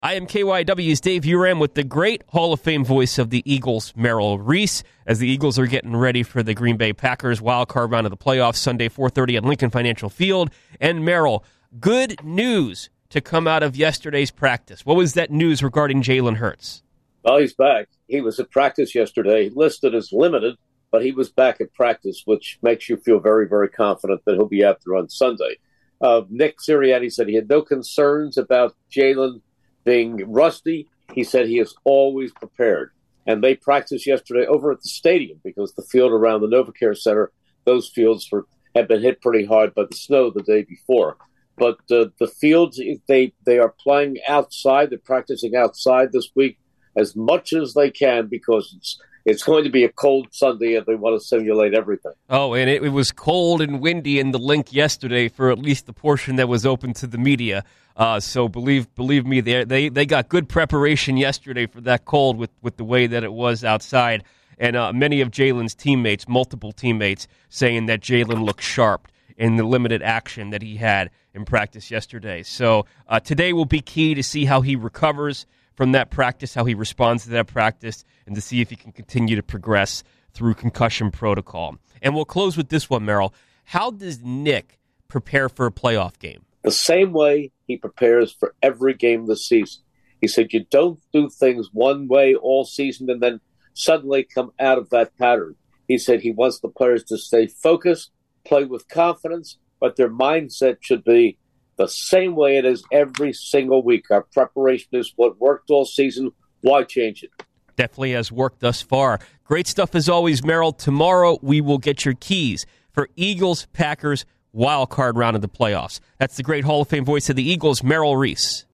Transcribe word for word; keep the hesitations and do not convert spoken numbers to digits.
I am K Y W's Dave Uram with the great Hall of Fame voice of the Eagles, Merrill Reese, as the Eagles are getting ready for the Green Bay Packers wild card round of the playoffs Sunday, four thirty at Lincoln Financial Field. And Merrill, good news to come out of yesterday's practice. What was that news regarding Jalen Hurts? Well, he's back. He was at practice yesterday, listed as limited, but he was back at practice, which makes you feel very, very confident that he'll be out there on Sunday. Uh, Nick Sirianni said he had no concerns about Jalen being rusty. He said he is always prepared. And they practiced yesterday over at the stadium because the field around the NovaCare Center, those fields were, had been hit pretty hard by the snow the day before. But uh, the fields, they, they are playing outside. They're practicing outside this week as much as they can because it's It's going to be a cold Sunday, and they want to simulate everything. Oh, and it, it was cold and windy in the link yesterday for at least the portion that was open to the media. Uh, so believe believe me, they they they got good preparation yesterday for that cold with, with the way that it was outside. And uh, many of Jalen's teammates, multiple teammates, saying that Jalen looked sharp in the limited action that he had in practice yesterday. So uh, today will be key to see how he recovers from that practice, how he responds to that practice, and to see if he can continue to progress through concussion protocol. And we'll close with this one, Merrill. How does Nick prepare for a playoff game? The same way he prepares for every game this season. He said you don't do things one way all season and then suddenly come out of that pattern. He said he wants the players to stay focused, play with confidence, but their mindset should be the same way it is every single week. Our preparation is what worked all season. Why change it? Definitely has worked thus far. Great stuff as always, Merrill. Tomorrow we will get your keys for Eagles-Packers wild card round of the playoffs. That's the great Hall of Fame voice of the Eagles, Merrill Reese.